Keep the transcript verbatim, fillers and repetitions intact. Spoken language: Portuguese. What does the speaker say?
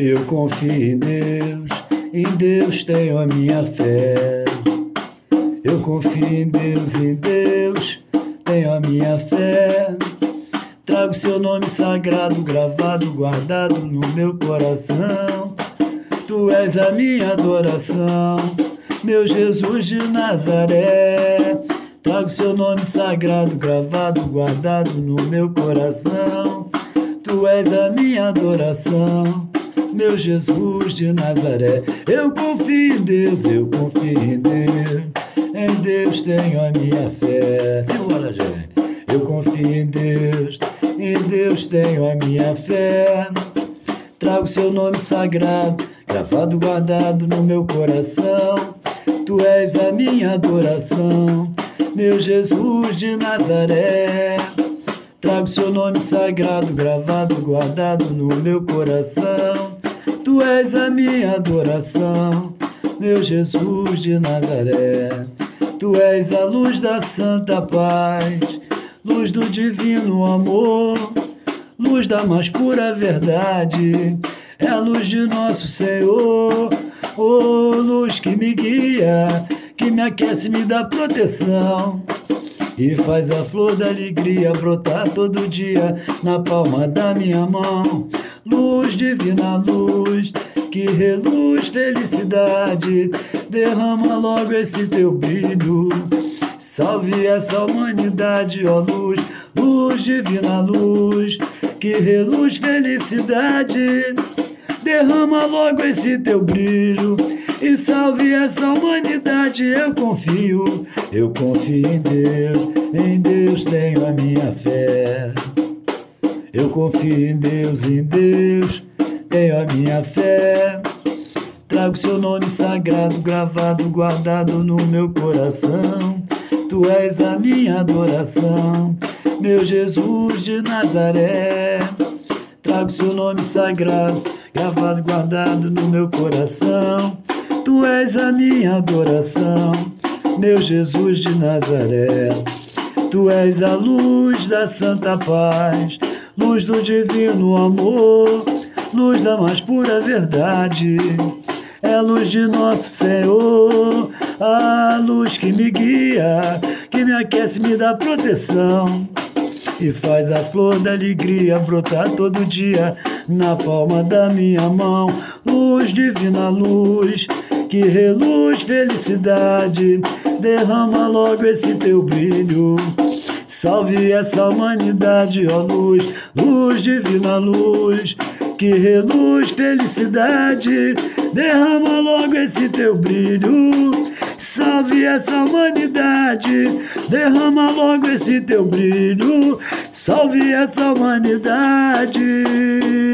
Eu confio em Deus, em Deus tenho a minha fé. Eu confio em Deus, em Deus tenho a minha fé. Trago seu nome sagrado, gravado, guardado no meu coração. Tu és a minha adoração, meu Jesus de Nazaré. Trago seu nome sagrado, gravado, guardado no meu coração. Tu és a minha adoração, meu Jesus de Nazaré. Eu confio em Deus, eu confio em Deus, em Deus tenho a minha fé. Simbora, gente. Eu confio em Deus, em Deus tenho a minha fé. Trago seu nome sagrado, gravado, guardado no meu coração. Tu és a minha adoração, meu Jesus de Nazaré. Trago seu nome sagrado, gravado, guardado no meu coração. Tu és a minha adoração, meu Jesus de Nazaré. Tu és a luz da santa paz, luz do divino amor, luz da mais pura verdade. É a luz de nosso Senhor, oh, luz que me guia, que me aquece, me dá proteção e faz a flor da alegria brotar todo dia na palma da minha mão. Luz divina, luz que reluz felicidade, derrama logo esse teu brilho, salve essa humanidade, ó luz, luz divina, luz que reluz felicidade, derrama logo esse teu brilho e salve essa humanidade. Eu confio, eu confio em Deus, em Deus tenho a minha fé. Eu confio em Deus, em Deus tenho a minha fé. Trago seu nome sagrado, gravado, guardado no meu coração. Tu és a minha adoração, meu Jesus de Nazaré. Trago seu nome sagrado, gravado, guardado no meu coração. Tu és a minha adoração, meu Jesus de Nazaré. Tu és a luz da santa paz, luz do divino amor, luz da mais pura verdade. É a luz de nosso Senhor, a luz que me guia, que me aquece, me dá proteção e faz a flor da alegria brotar todo dia na palma da minha mão. Luz divina, luz que reluz felicidade, derrama logo esse teu brilho, salve essa humanidade, ó luz, luz divina, luz que reluz felicidade, derrama logo esse teu brilho, salve essa humanidade, derrama logo esse teu brilho, salve essa humanidade.